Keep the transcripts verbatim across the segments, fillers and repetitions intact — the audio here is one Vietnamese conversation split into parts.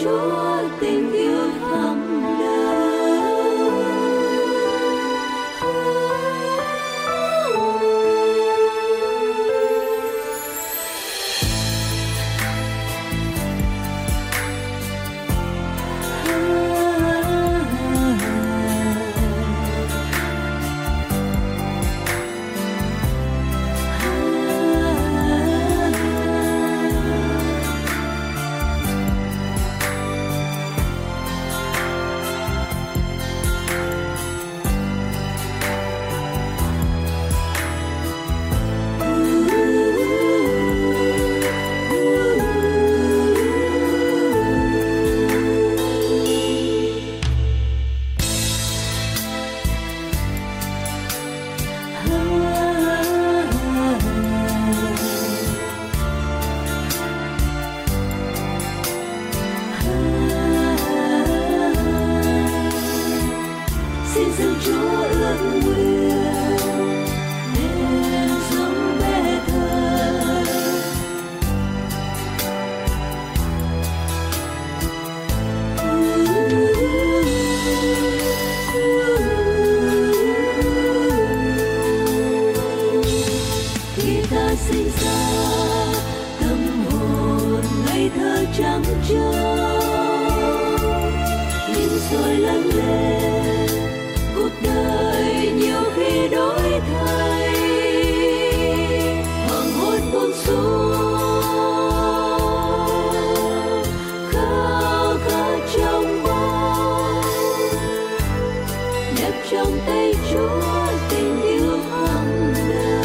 Chúa tình yêu thắm sinh ra tâm hồn ngây thơ trắng trâu, nhưng rồi lớn lên cuộc đời nhiều khi đổi thay, hoàng hôn buông xuống khao khát trong mơ, nếp trong tay Chúa tình yêu thắm đượm.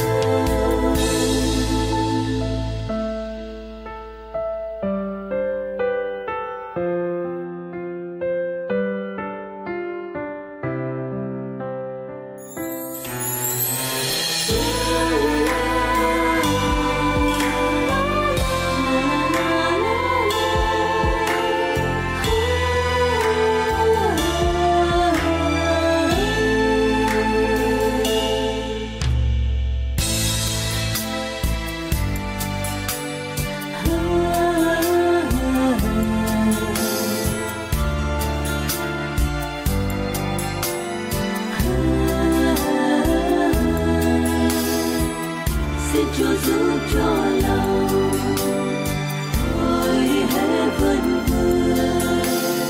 Xin Chúa giúp cho lòng tôi hễ vẫn vương,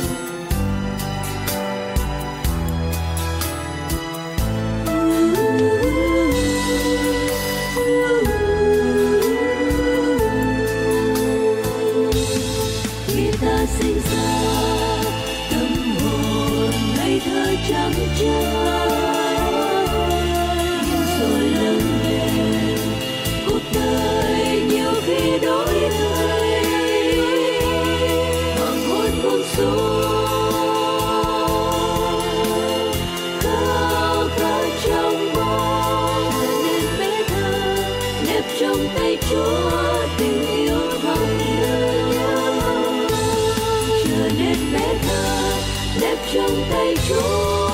khi ta sinh ra tâm hồn ngây thơ trắng trâu, nhưng rồi lớn lên cuộc đời nhiều khi đổi thay, hoàng hôn buông xuống khao khát trong mơ, nên bé thơ nếp trong tay Chúa tình yêu thắm đượm, trở nên bé thơ nếp trong tay Chúa.